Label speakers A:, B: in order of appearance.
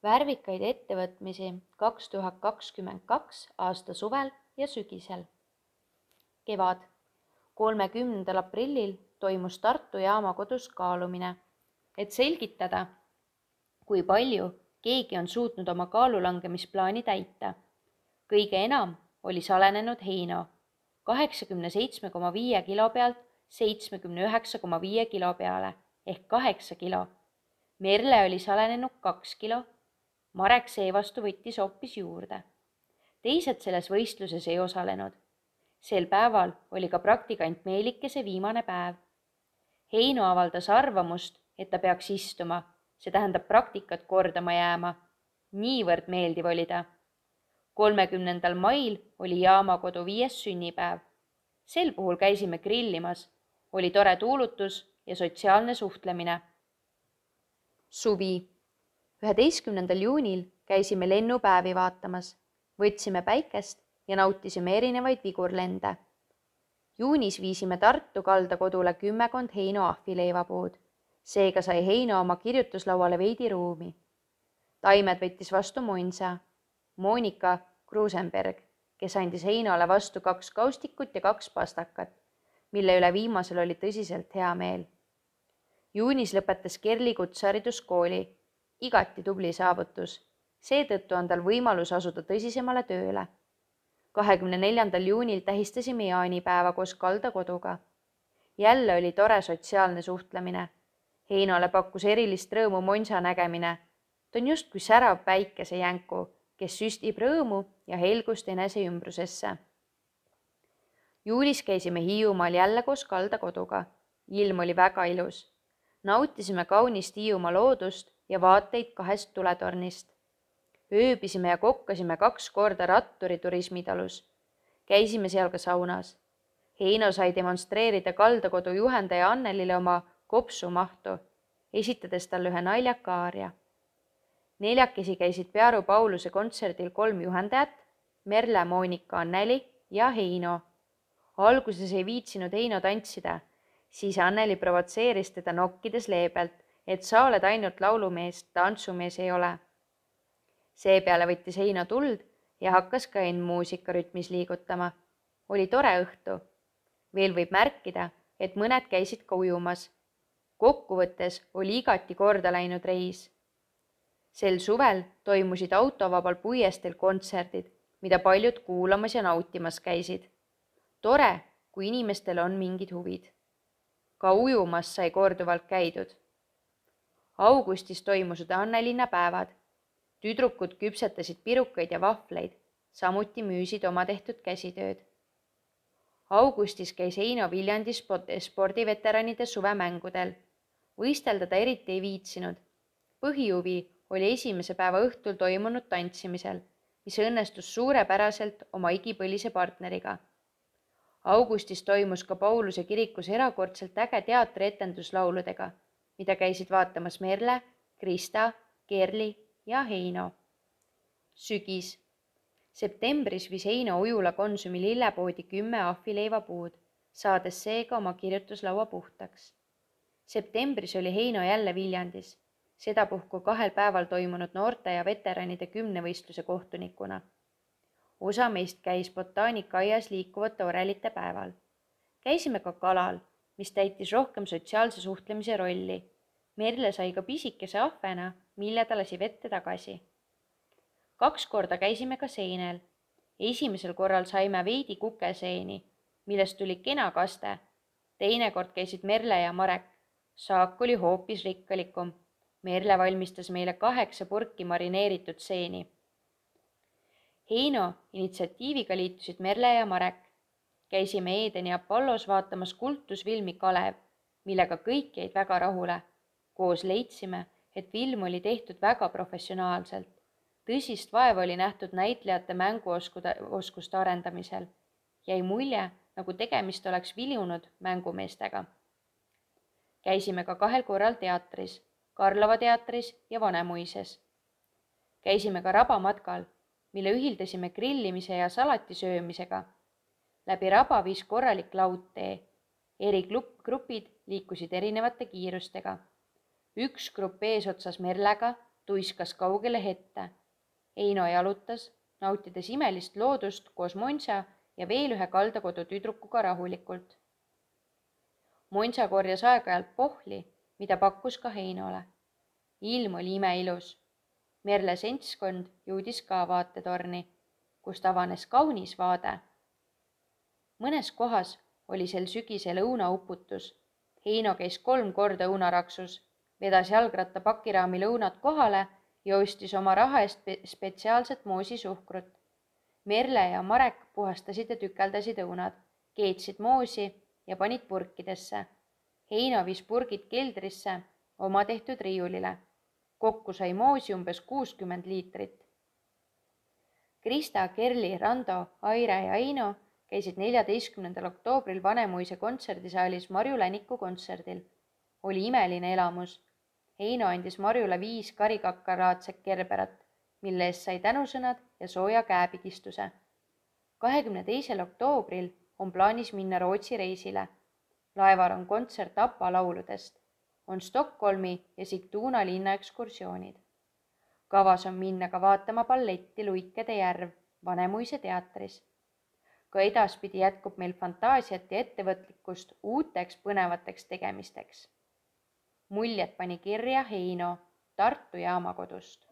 A: värvikaid ettevõtmisi 2022 aasta suvel ja sügisel. Kevad. 30. aprillil toimus Tartu Jaamakodus kaalumine, et selgitada, kui palju keegi on suutnud oma kaalulangemisplaani täita. Kõige enam oli salenenud Heino 87,5 kilo pealt 79,5 kilo peale ehk 8 kilo. Merle oli salenenud 2 kilo, Marek seevastu võttis hoopis juurde. Teised selles võistluses ei osalenud. Sel päeval oli ka praktikant Meelikese viimane päev. Heino avaldas arvamust, et ta peaks istuma, see tähendab praktikat kordama jääma. Niivõrd meeldiv oli ta. 30. mail oli Jaamakodu 5. sünnipäev. Sel puhul käisime grillimas, oli tore tuulutus ja sotsiaalne suhtlemine. Suvi. 11. juunil käisime lennupäevi vaatamas, võtsime päikest ja nautisime erinevaid vigurlende. Juunis viisime Tartu kaldakodule 10 Heino ahvileivapuud, seega sai Heino oma kirjutuslauale veidi ruumi. Taimed võttis vastu Monsa, Monika Kruusenberg, kes andis Heinole vastu 2 kaustikut ja 2 pastakat, mille üle viimasel oli tõsiselt hea meel. Juunis lõpetas Kerli kutsehariduskooli, igati tubli saavutus, seetõttu on tal võimalus asuda tõsisemale tööle. 24. juunil tähistasime jaanipäeva koos kaldakoduga. Jälle oli tore sotsiaalne suhtlemine. Heinole pakkus erilist rõõmu Monsa nägemine. Ta on justkui särav päikesejänku, kes süstib rõõmu ja helgust enese ümbrusesse. Juulis käisime Hiiumaal jälle koos kaldakoduga. Ilm oli väga ilus. Nautisime kaunist Hiiumaa loodust ja vaateid 2 tuletornist. Ööbisime ja kokkasime 2 korda Ratturi turismitalus. Käisime seal ka saunas. Heino sai demonstreerida kaldakodu juhendaja Annelile oma kopsumahtu, esitades talle ühe naljaka aaria. Neljakesi käisid Pearu Pauluse kontserdil 3 juhendajat, Merle, Monika, Anneli ja Heino. Alguses ei viitsinud Heino tantsida, siis Anneli provotseeris teda nokkides leebelt, et sa oled ainult laulumees, tantsumees ei ole. Seepeale võttis Heino tuld ja hakkas ka muusika-rütmis liigutama. Oli tore õhtu. Veel võib märkida, et mõned käisid ka ujumas. Kokkuvõttes oli igati korda läinud reis. Sel suvel toimusid autovabal puiestel kontserdid, mida paljud kuulamas ja nautimas käisid. Tore, kui inimestel on mingid huvid. Ka ujumas sai korduvalt käidud. Augustis toimusid Annelinna päevad. Tüdrukud küpsetasid pirukaid ja vahvleid, samuti müüsid oma tehtud käsitööd. Augustis käis Heino Viljandis spordiveteranide suvemängudel. Võistelda ta eriti ei viitsinud. Põhihuvi oli esimese päeva õhtul toimunud tantsimisel, mis õnnestus suurepäraselt oma igipõlise partneriga. Augustis toimus ka Pauluse kirikus erakordselt äge teatrietendus lauludega, mida käisid vaatamas Merle, Krista, Kerli ja Heino. Sügis. Septembris viis Heino Ujula Konsumi lillepoodi 10 ahvileivapuud, saades seega oma kirjutuslaua puhtaks. Septembris oli Heino jälle Viljandis, sedapuhku 2 päeval toimunud noorte ja veteranide 10 võistluse kohtunikuna. Osa meist käis botaanikaaias liikuvate orelite päeval. Käisime ka kalal, mis täitis rohkem sotsiaalse suhtlemise rolli. Merle sai ka pisikese ahvena, mille ta lasi vette tagasi. 2 korda käisime ka seenel. Esimesel korral saime veidi kukeseeni, millest tuli kena kaste. Teine kord käisid Merle ja Marek. Saak oli hoopis rikkalikum. Merle valmistas meile 8 purki marineeritud seeni. Heino initsiatiiviga liitusid Merle ja Marek. Käisime Eedeni Apollos vaatamas kultusfilmi Kalev, millega kõik jäid väga rahule. Koos leidsime, et film oli tehtud väga professionaalselt. Tõsist vaeva oli nähtud näitlejate mänguoskuste arendamisel. Jäi mulje, nagu tegemist oleks vilunud mängumeestega. Käisime ka 2 korral teatris, Karlova teatris ja Vanemuises. Käisime ka rabamatkal, mille ühildasime grillimise ja salati söömisega. Läbi raba viis korralik laudtee. Eri grupid liikusid erinevate kiirustega. Üks grupp eesotsas Merlega, tuiskas kaugele hette. Heino jalutas, nautides imelist loodust koos Monsa ja veel ühe kaldakodu tüdrukuga rahulikult. Monsa korjas aeg-ajalt pohli, mida pakkus ka Heinole. Ilm oli imeilus. Merle seltskond jõudis ka vaatetorni, kust avanes kaunis vaade. Mõnes kohas oli sel sügisel õunauputus. Heino käis 3 korda õunaraksus, vedas jalgratta pakiraamil õunad kohale ja ostis oma raha eest spetsiaalset moosisuhkrut. Merle ja Marek puhastasid ja tükeldasid õunad, keetsid moosi ja panid purkidesse. Heino viis purgid keldrisse oma tehtud riiulile. Kokku sai moosi umbes 60 liitrit. Krista, Kerli, Rando, Aire ja Heino käisid 14. oktoobril Vanemuise kontserdisaalis Marju Läniku kontserdil. Oli imeline elamus. Heino andis Marjule 5 karikakalaadset kerberat, mille eest sai tänusõnad ja sooja käepigistuse. 22. oktoobril on plaanis minna Rootsi reisile. Laeval on kontsert APA lauludest. On Stockholmi ja Sigtuna linna ekskursioonid. Kavas on minna ka vaatama balletti Luikede järv Vanemuise teatris. Ka edaspidi jätkub meil fantaasiat ja ettevõtlikkust uuteks põnevateks tegemisteks. Muljed pani kirja Heino Tartu jaamakodust.